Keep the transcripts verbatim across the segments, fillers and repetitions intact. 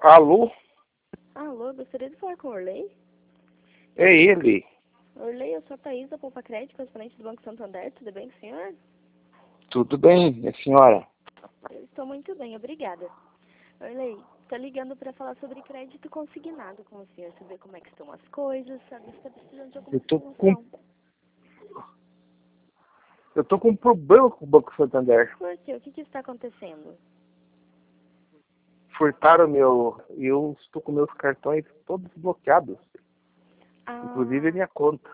Alô? Alô, eu gostaria de falar com o Orley. É ele. Orley, eu sou a Thaís da Poupa Crédito, correspondente do Banco Santander. Tudo bem com o senhor? Tudo bem, minha senhora? Eu estou muito bem, obrigada. Orley, estou ligando para falar sobre crédito consignado com o senhor, saber como é que estão as coisas, saber se está precisando de alguma Eu tô informação. com... Eu tô com um problema com o Banco Santander. Por quê? O que, que está acontecendo? Furtaram meu... Eu estou com meus cartões todos bloqueados. Ah, Inclusive a minha conta.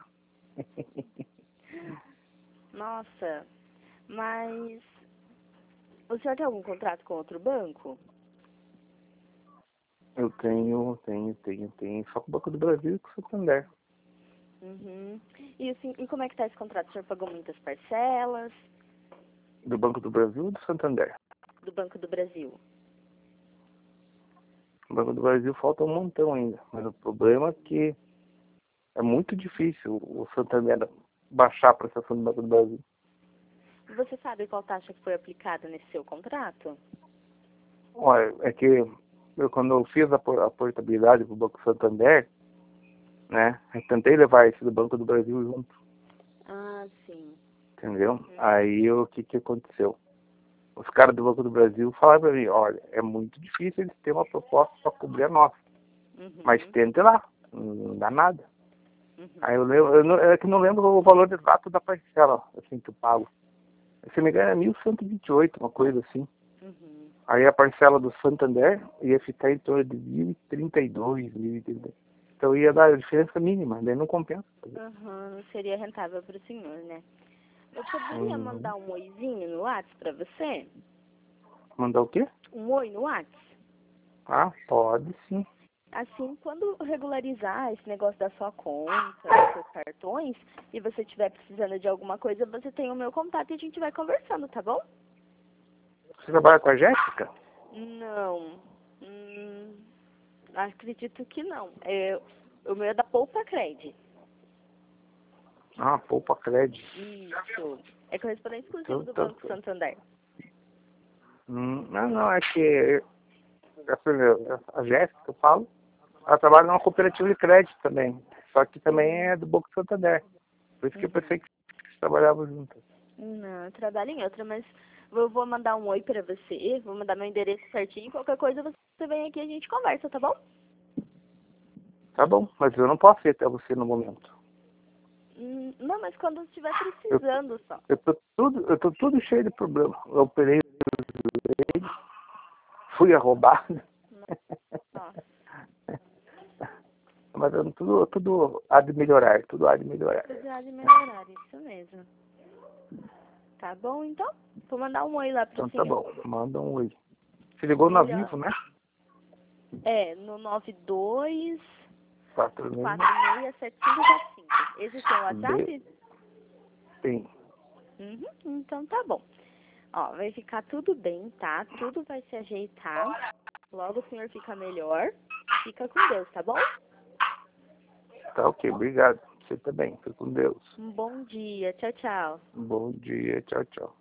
nossa, mas o senhor tem algum contrato com outro banco? Eu tenho, tenho, tenho, tenho. Só com o Banco do Brasil e com o Santander. Uhum. E, assim, e como é que está esse contrato? O senhor pagou muitas parcelas? Do Banco do Brasil e do Santander. Do Banco do Brasil? O Banco do Brasil falta um montão ainda. Mas o problema é que é muito difícil o Santander baixar a prestação do Banco do Brasil. Você sabe qual taxa que foi aplicada nesse seu contrato? Olha, é que eu, quando eu fiz a, por- a portabilidade para o Banco Santander, né, eu tentei levar esse do Banco do Brasil junto, Ah, sim. entendeu? Aí o que que aconteceu? Os caras do Banco do Brasil falaram para mim, olha, é muito difícil eles terem uma proposta para cobrir a nossa, Uhum. mas tente lá, não dá nada. Uhum. Aí eu lembro, eu não, é que não lembro o valor exato da parcela, assim, que eu pago. Se me engano é mil cento e vinte e oito, uma coisa assim. Uhum. Aí a parcela do Santander ia ficar em torno de mil e trinta e dois, mil e trinta. Então ia dar a diferença mínima, daí não compensa. Uhum. Não seria rentável para o senhor, né? Eu poderia Uhum. mandar um oizinho no WhatsApp para você? Mandar o quê? Um oi no WhatsApp? Ah, pode sim. Assim, quando regularizar esse negócio da sua conta, dos seus cartões, e você estiver precisando de alguma coisa, você tem o meu contato e a gente vai conversando, tá bom? Você trabalha com a Jéssica? Não. Hum, acredito que não. É, o meu é da Poupa Cred. Ah, Poupa Crédito. Isso. É correspondente exclusivo Então, do tá, Banco Santander. hum, não, não, é que a Jéssica, eu falo, ela trabalha numa cooperativa de crédito também. Só que também é do Banco Santander. Por isso que eu pensei que vocês trabalhavam juntas. Não, eu trabalho em outra, mas eu vou mandar um oi pra você, vou mandar meu endereço certinho, qualquer coisa você vem aqui e a gente conversa, tá bom? Tá bom, mas eu não posso ir até você no momento. Hum, não, mas quando estiver Eu, precisando só. eu tô tudo, eu tô tudo cheio de problema. Eu operei o joelho, fui roubado. Nossa, Mas eu- tudo, tudo há de melhorar, tudo há de melhorar. precisar de melhorar, isso mesmo. Tá bom, então? Vou mandar um oi lá pro Então tá senhor. bom, manda um oi. Você ligou na Melhor. Vivo, né? É, no nove dois Quatro quatro seis sete cinco quatro cinco. Esse é o seu WhatsApp? Tem. Uhum, então tá bom. Ó, vai ficar tudo bem, tá? Tudo vai se ajeitar. Logo o senhor fica melhor. Fica com Deus, tá bom? Tá ok, obrigado. Você também, fica com Deus. Um bom dia. Tchau, tchau. Bom dia, tchau, tchau.